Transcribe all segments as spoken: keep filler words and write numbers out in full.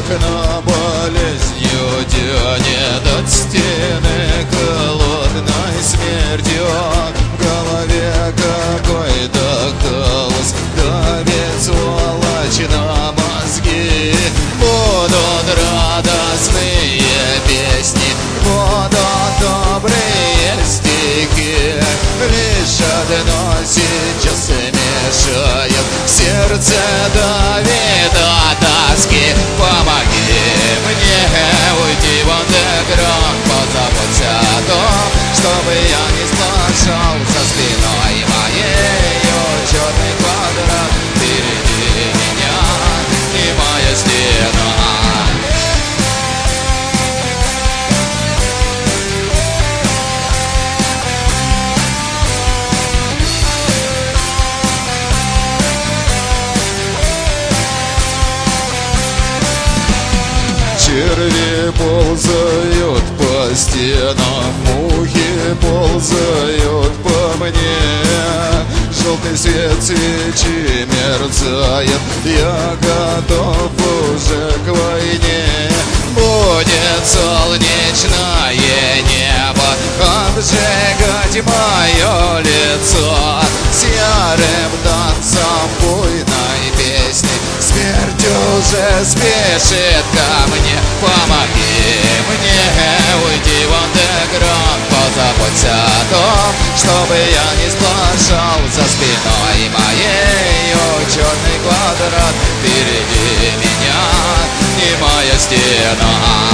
окна болезнью тянет от стены холодной смертью. В голове какой-то хаос давит сволочь на мозги. Будут радостные песни, будут добрые стихи. Лишь одно сейчас мешает, сердце давит от тоски. Помоги мне уйти в андеграунд, позаботься о том, чтобы я не сплошал за спиной моей черный квадрат. Впереди меня немая стена. Черви ползают по стенам, мухи ползают по мне. Желтый свет свечи мерцает, я готов уже к войне. Будет солнечное небо обжигать мое лицо серым танцем буйной песни. Смерть уже спешит ко мне. Помоги мне уйти в андеграунд, позаботься о том, чтобы я не сплошал за спиной моей черный квадрат. Впереди меня немая стена.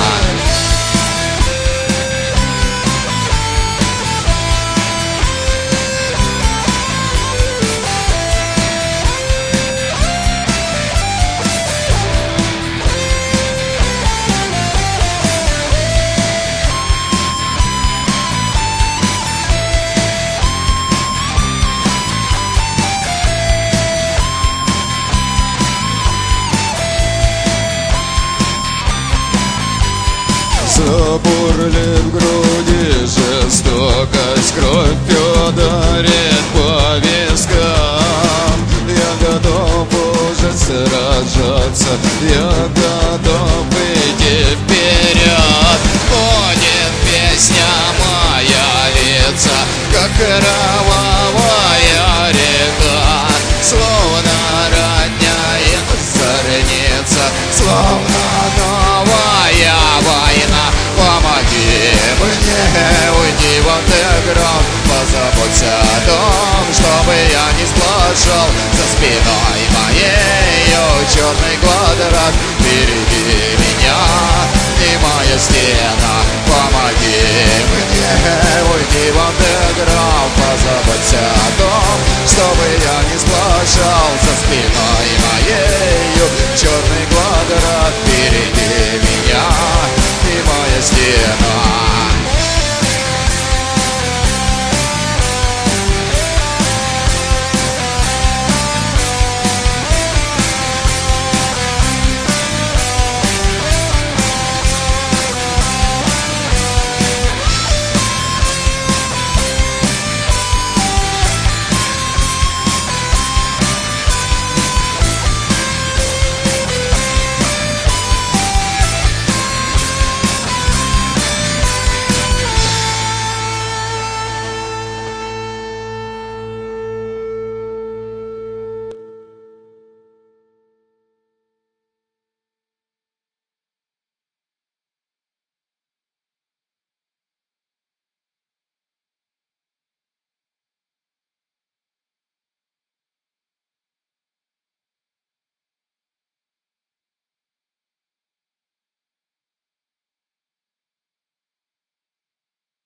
Забурлит в груди жестокость, кровь ударит по вискам. Я готов уже сражаться, я готов идти вперед. Будет песня моя лица, как кровавая река, словно родная зорница, словно новая война. Помоги мне уйти в андеграунд, позаботься о том, чтобы я не сплошал за спиной моей черный квадрат. Впереди меня немая стена. Помоги мне уйти в андеграунд, позаботься о том, чтобы я не сплошал за спиной моей черный квадрат. Впереди меня немая стена.